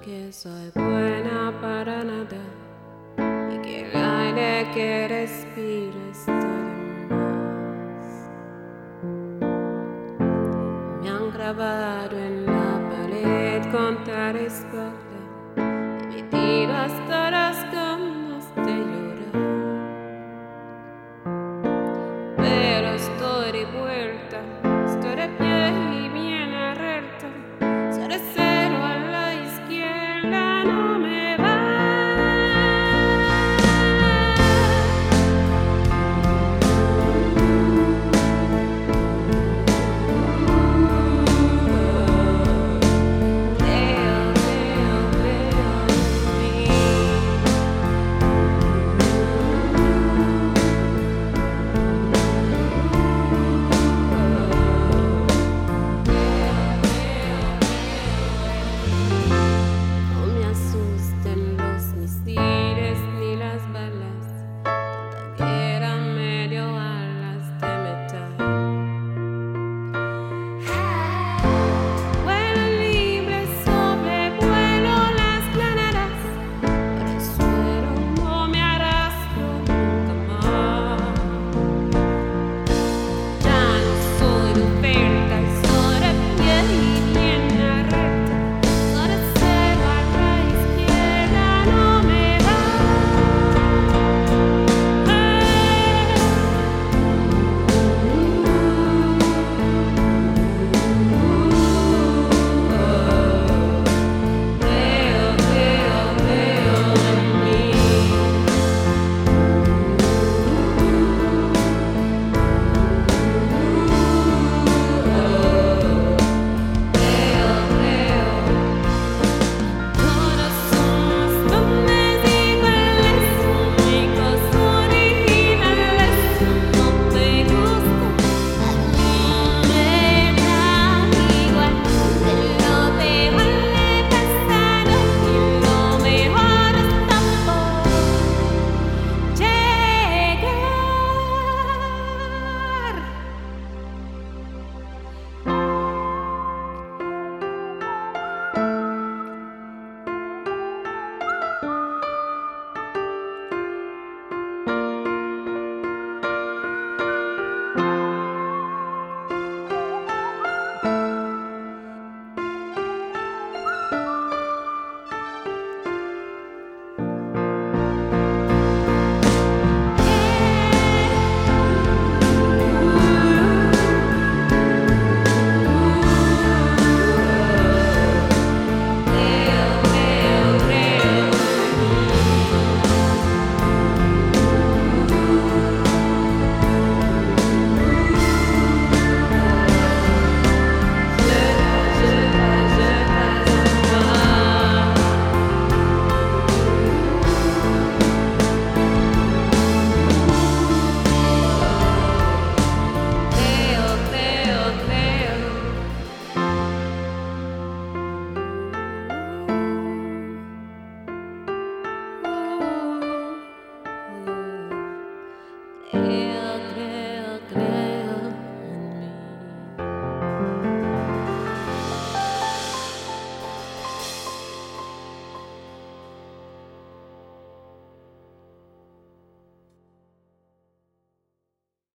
que soy buena para nada y que el aire que respiro está de más. Me han grabado en la pared con tal espalda, he metido hasta las ganas de llorar, pero estoy de vuelta, estoy de pie y bien alerta. Soy de cero a la izquierda, no me va. No me asusten los misiles ni las balas, tanta guerra en medio alas de metal. Vuelo libre, sobrevuelo las granadas, por el suelo no me arrastro nunca más. Ya no soy de oferta y soy de pie y bien alerta. Soy de cero a la izquierda, no me va. Creo en mí. Todos somos hombres iguales, únicos, originales. No te gusta, a mí me da igual. De lo peor le he pasado y lo mejor está por llegar. Creo